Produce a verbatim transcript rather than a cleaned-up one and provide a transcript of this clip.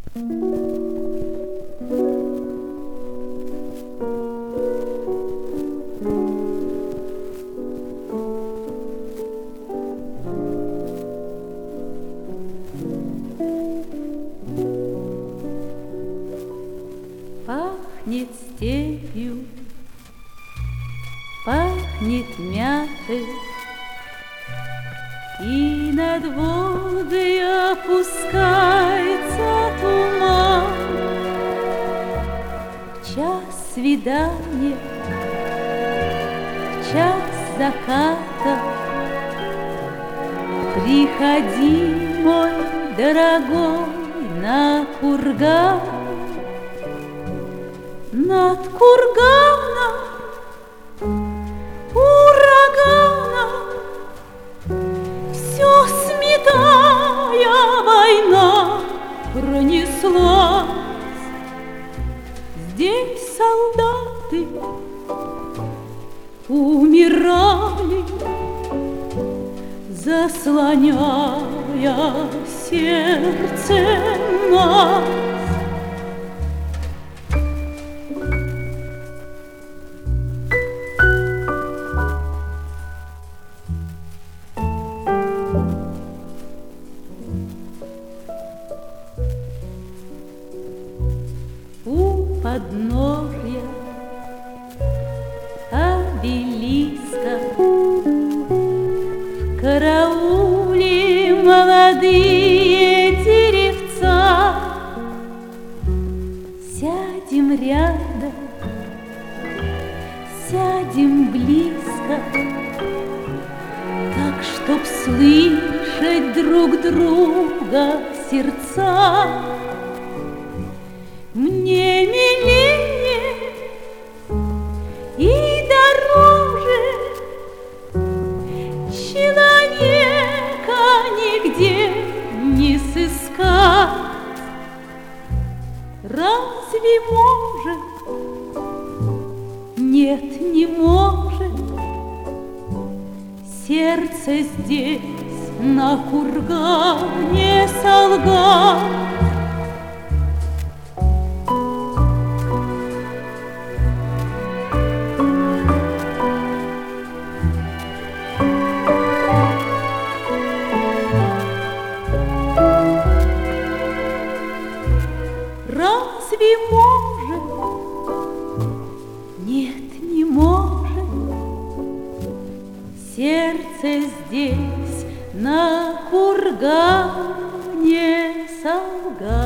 Пахнет степью, пахнет мятой, и над Волгой опускается туман. В час свидания, в час заката приходи, мой дорогой, на курган. Над курганом ураганом все сметая война пронеслась. Здесь солдаты умирали, заслоняя сердце нас. Подножья обелиска в карауле молодые деревца. Сядем рядом, сядем близко, так, чтоб слышать друг друга сердца. Мне милее и дороже человека нигде не сыскать. Разве может? Нет, не может сердце здесь на кургане солгать. Разве может? Нет, не может сердце здесь на кургане солгать.